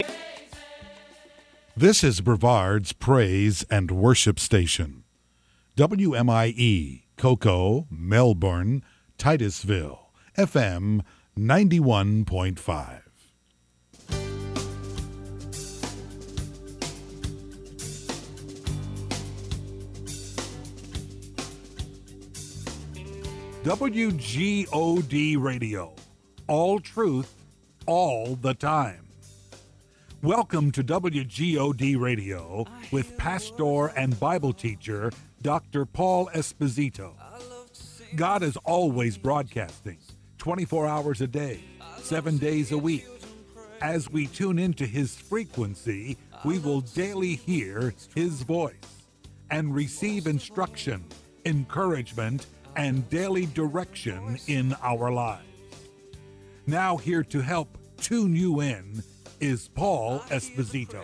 This is Brevard's Praise and Worship Station. WMIE, Cocoa, Melbourne, Titusville, FM 91.5. WGOD Radio. All truth, all the time. Welcome to WGOD Radio with pastor and Bible teacher Dr. Paul Esposito. God is always broadcasting 24 hours a day, 7 days a week. As we tune into his frequency, we will daily hear his voice and receive instruction, encouragement, and daily direction in our lives. Now here to help tune you in is Paul Esposito.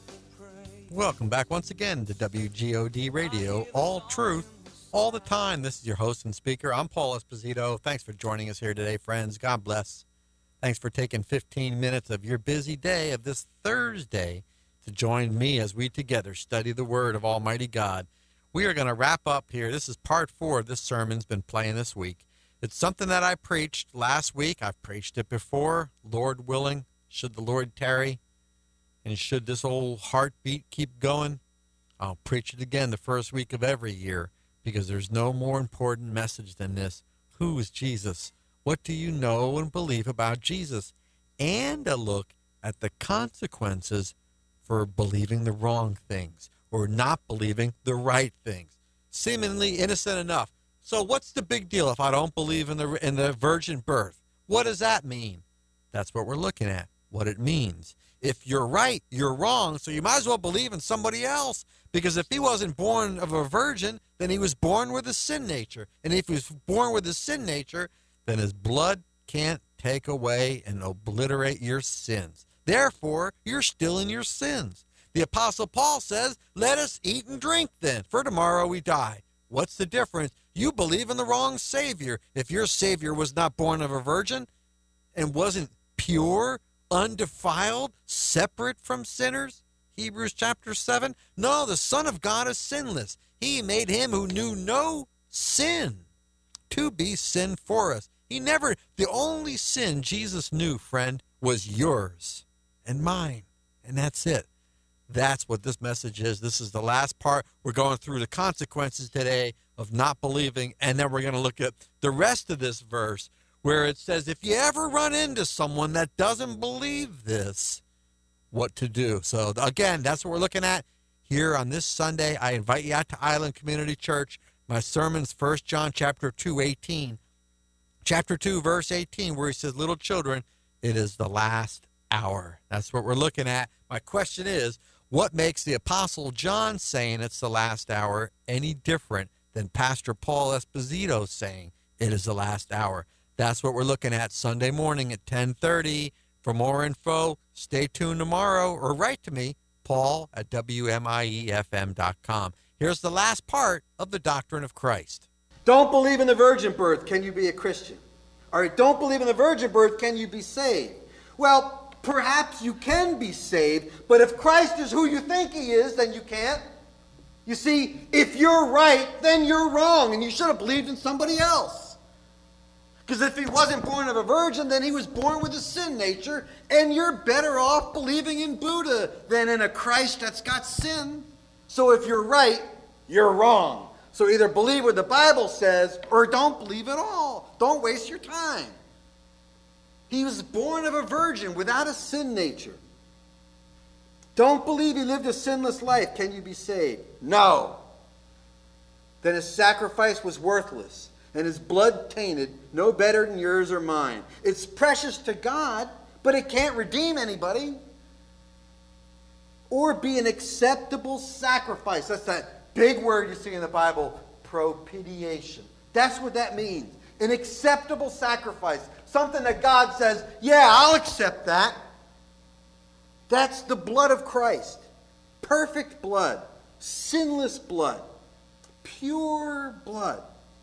Welcome back once again to WGOD Radio, all truth, all the time. This is your host and speaker. I'm Paul Esposito. Thanks for joining us here today, friends. God bless. Thanks for taking 15 minutes of your busy day of this Thursday to join me as we together study the Word of Almighty God. We are going to wrap up here. This is part 4 of this sermon's been playing this week. It's something that I preached last week. I've preached it before. Lord willing, should the Lord tarry, and should this old heartbeat keep going, I'll preach it again the first week of every year, because there's no more important message than this. Who is Jesus? What do you know and believe about Jesus? And a look at the consequences for believing the wrong things or not believing the right things. Seemingly innocent enough. So what's the big deal if I don't believe in the virgin birth? What does that mean? That's what we're looking at, what it means. If you're right, you're wrong, so you might as well believe in somebody else. Because if he wasn't born of a virgin, then he was born with a sin nature. And if he was born with a sin nature, then his blood can't take away and obliterate your sins. Therefore, you're still in your sins. The Apostle Paul says, let us eat and drink then, for tomorrow we die. What's the difference? You believe in the wrong Savior. If your Savior was not born of a virgin and wasn't pure, undefiled, separate from sinners, Hebrews chapter 7, no, the Son of God is sinless. He made him who knew no sin to be sin for us. The only sin Jesus knew, friend, was yours and mine. And that's it. That's what this message is. This is the last part. We're going through the consequences today of not believing, and then we're going to look at the rest of this verse where it says, if you ever run into someone that doesn't believe this, what to do. So again, that's what we're looking at here on this Sunday. I invite you out to Island Community Church. My sermon's 1 John chapter 2, 18. Chapter 2, verse 18, where he says, little children, it is the last hour. That's what we're looking at. My question is, what makes the Apostle John saying it's the last hour any different than Pastor Paul Esposito saying it is the last hour? That's what we're looking at Sunday morning at 10:30. For more info, stay tuned tomorrow or write to me, Paul at WMIEFM.com. Here's the last part of the doctrine of Christ. Don't believe in the virgin birth. Can you be a Christian? All right, don't believe in the virgin birth. Can you be saved? Well, perhaps you can be saved, but if Christ is who you think he is, then you can't. You see, if you're right, then you're wrong, and you should have believed in somebody else. Because if he wasn't born of a virgin, then he was born with a sin nature, and you're better off believing in Buddha than in a Christ that's got sin. So if you're right, you're wrong. So either believe what the Bible says, or don't believe at all. Don't waste your time. He was born of a virgin without a sin nature. Don't believe he lived a sinless life. Can you be saved? No. Then his sacrifice was worthless, and his blood tainted, no better than yours or mine. It's precious to God, but it can't redeem anybody. Or be an acceptable sacrifice. That's that big word you see in the Bible, propitiation. That's what that means. An acceptable sacrifice. Something that God says, yeah, I'll accept that. That's the blood of Christ. Perfect blood. Sinless blood. Pure blood.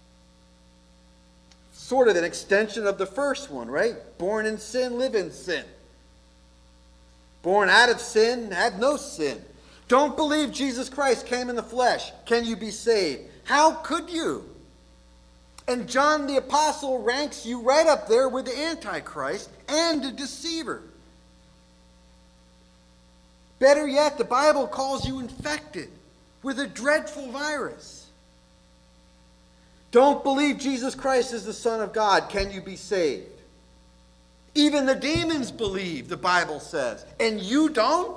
Sort of an extension of the first one, right? Born in sin, live in sin. Born out of sin, had no sin. Don't believe Jesus Christ came in the flesh. Can you be saved? How could you? And John the Apostle ranks you right up there with the Antichrist and the deceiver. Better yet, the Bible calls you infected with a dreadful virus. Don't believe Jesus Christ is the Son of God. Can you be saved? Even the demons believe, the Bible says, and you don't?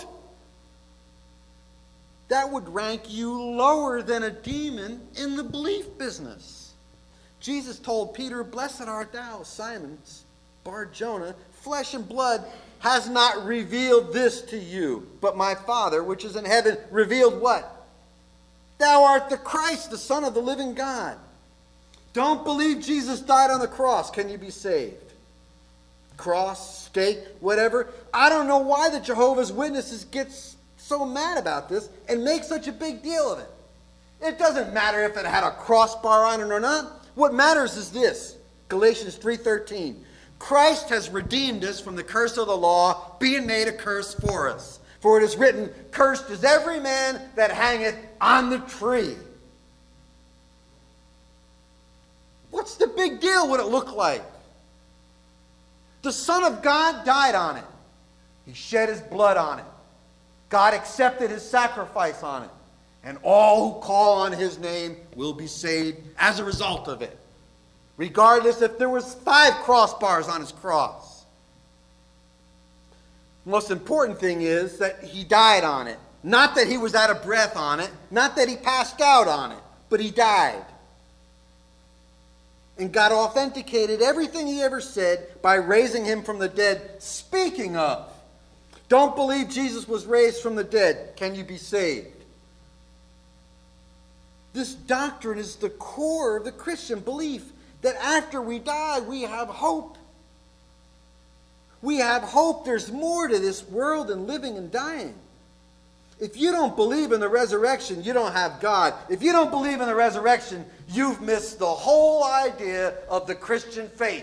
That would rank you lower than a demon in the belief business. Jesus told Peter, "Blessed art thou, Simon Bar-Jonah. Flesh and blood has not revealed this to you, but my Father, which is in heaven, revealed" what? Thou art the Christ, the Son of the living God. Don't believe Jesus died on the cross. Can you be saved? Cross, stake, whatever. I don't know why the Jehovah's Witnesses get so mad about this and make such a big deal of it. It doesn't matter if it had a crossbar on it or not. What matters is this, Galatians 3:13. Christ has redeemed us from the curse of the law, being made a curse for us. For it is written, "Cursed is every man that hangeth on the tree." What's the big deal? What it look like? The Son of God died on it. He shed his blood on it. God accepted his sacrifice on it. And all who call on his name will be saved as a result of it. Regardless if there was 5 crossbars on his cross. The most important thing is that he died on it. Not that he was out of breath on it. Not that he passed out on it. But he died. And God authenticated everything he ever said by raising him from the dead. Speaking of, don't believe Jesus was raised from the dead. Can you be saved? This doctrine is the core of the Christian belief that after we die, we have hope. We have hope. There's more to this world than living and dying. If you don't believe in the resurrection, you don't have God. If you don't believe in the resurrection, you've missed the whole idea of the Christian faith.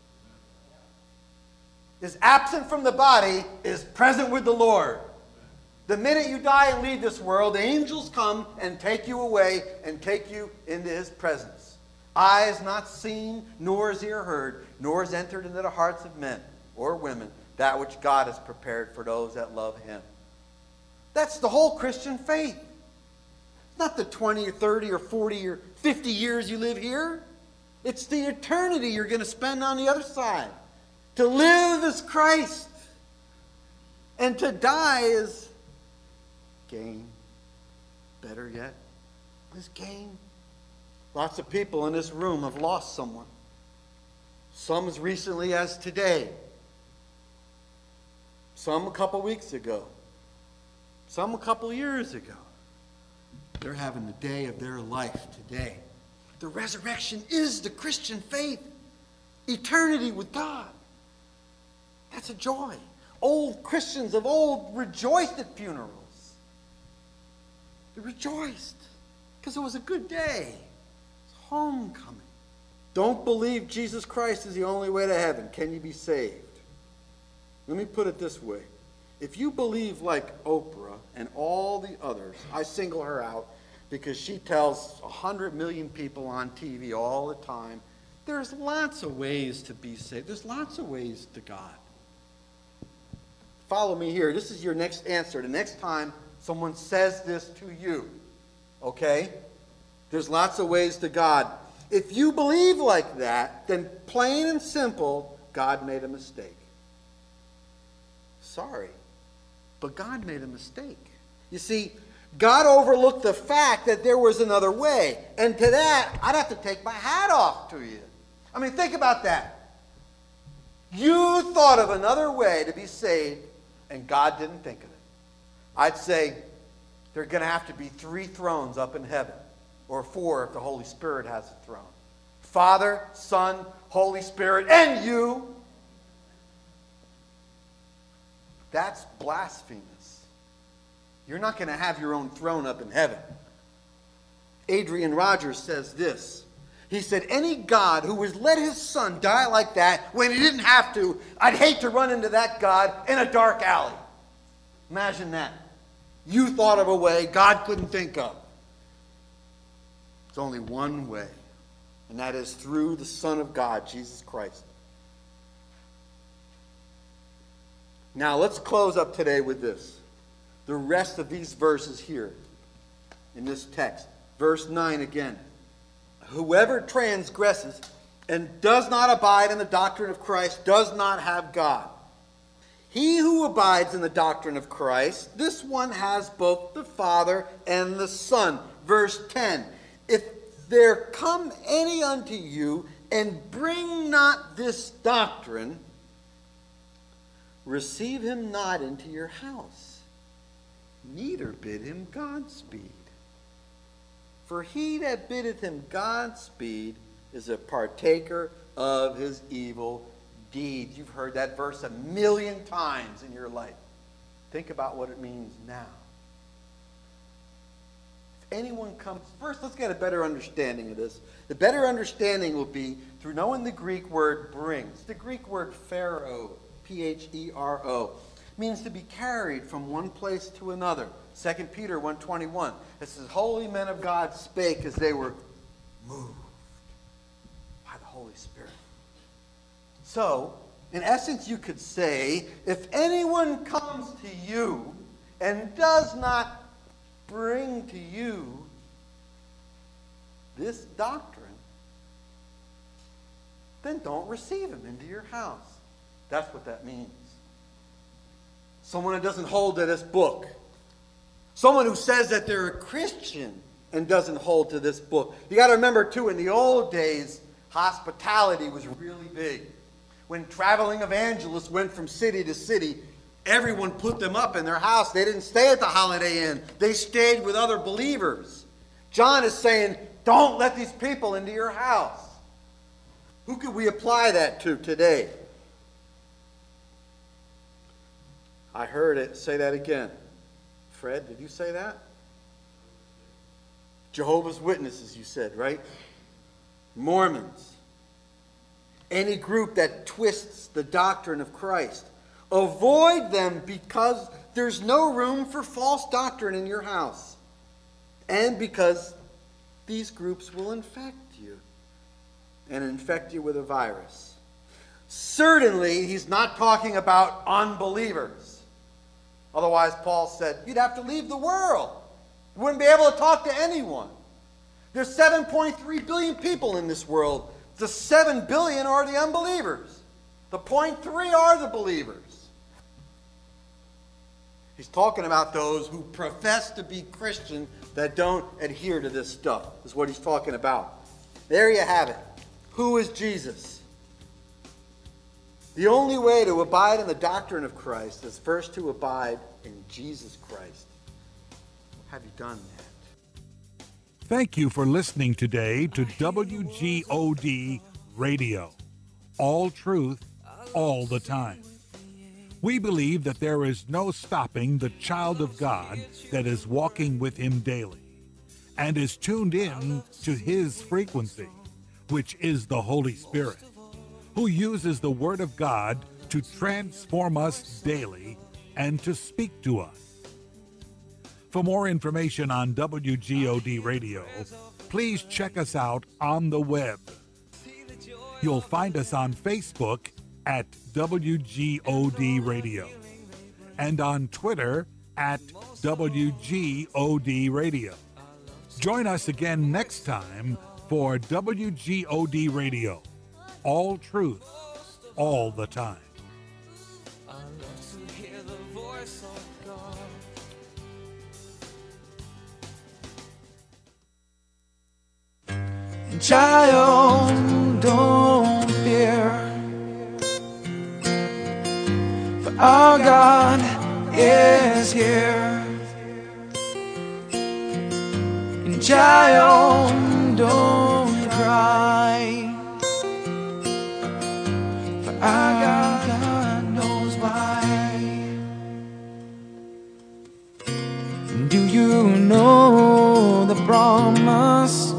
Is absent from the body, is present with the Lord. The minute you die and leave this world, the angels come and take you away and take you into his presence. Eye has not seen, nor has ear heard, nor has entered into the hearts of men or women that which God has prepared for those that love him. That's the whole Christian faith. It's not the 20 or 30 or 40 or 50 years you live here. It's the eternity you're going to spend on the other side. To live is Christ. And to die is gain. Better yet, is gain. Lots of people in this room have lost someone. Some as recently as today. Some a couple weeks ago. Some a couple years ago. They're having the day of their life today. The resurrection is the Christian faith. Eternity with God. That's a joy. Old Christians of old rejoiced at funerals. They rejoiced because it was a good day. It's homecoming. Don't believe Jesus Christ is the only way to heaven. Can you be saved? Let me put it this way. If you believe like Oprah and all the others, I single her out because she tells 100 million people on TV all the time, there's lots of ways to be saved. There's lots of ways to God. Follow me here. This is your next answer. The next time someone says this to you, okay? There's lots of ways to God. If you believe like that, then plain and simple, God made a mistake. Sorry. But God made a mistake. You see, God overlooked the fact that there was another way. And to that, I'd have to take my hat off to you. I mean, think about that. You thought of another way to be saved, and God didn't think of it. I'd say there are going to have to be 3 thrones up in heaven, or 4 if the Holy Spirit has a throne. Father, Son, Holy Spirit, and you. That's blasphemous. You're not going to have your own throne up in heaven. Adrian Rogers says this. He said, any God who would let his son die like that when he didn't have to, I'd hate to run into that God in a dark alley. Imagine that. You thought of a way God couldn't think of. There's only one way, and that is through the Son of God, Jesus Christ. Now, let's close up today with this. The rest of these verses here in this text. Verse 9 again. Whoever transgresses and does not abide in the doctrine of Christ does not have God. He who abides in the doctrine of Christ, this one has both the Father and the Son. Verse 10. If there come any unto you and bring not this doctrine, receive him not into your house, neither bid him Godspeed. For he that biddeth him Godspeed is a partaker of his evil deeds. You've heard that verse 1,000,000 times in your life. Think about what it means now. If anyone comes, first let's get a better understanding of this. The better understanding will be through knowing the Greek word bring. It's the Greek word phero, P-H-E-R-O. Means to be carried from one place to another. 2 Peter 1:21. It says, holy men of God spake as they were moved by the Holy Spirit. So, in essence, you could say, if anyone comes to you and does not bring to you this doctrine, then don't receive him into your house. That's what that means. Someone who doesn't hold to this book. Someone who says that they're a Christian and doesn't hold to this book. You got to remember, too, in the old days, hospitality was really big. When traveling evangelists went from city to city, everyone put them up in their house. They didn't stay at the Holiday Inn. They stayed with other believers. John is saying, don't let these people into your house. Who could we apply that to today? I heard it. Say that again. Fred, did you say that? Jehovah's Witnesses, you said, right? Mormons. Any group that twists the doctrine of Christ. Avoid them because there's no room for false doctrine in your house. And because these groups will infect you. And infect you with a virus. Certainly, he's not talking about unbelievers. Otherwise, Paul said, you'd have to leave the world. You wouldn't be able to talk to anyone. There's 7.3 billion people in this world. The 7 billion are the unbelievers. The 0.3 are the believers. He's talking about those who profess to be Christian that don't adhere to this stuff. Is what he's talking about. There you have it. Who is Jesus? The only way to abide in the doctrine of Christ is first to abide in Jesus Christ. Have you done that? Thank you for listening today to WGOD Radio. All truth, all the time. We believe that there is no stopping the child of God that is walking with him daily and is tuned in to his frequency, which is the Holy Spirit, who uses the Word of God to transform us daily and to speak to us. For more information on WGOD Radio, please check us out on the web. You'll find us on Facebook at WGOD Radio and on Twitter at WGOD Radio. Join us again next time for WGOD Radio. All truth, all the time. I love to hear the voice of God. Child, don't fear, for our God is here. And child, don't cry, our God knows why. Do you know the promise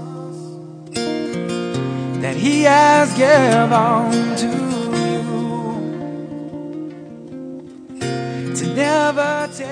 that He has given to you? To never take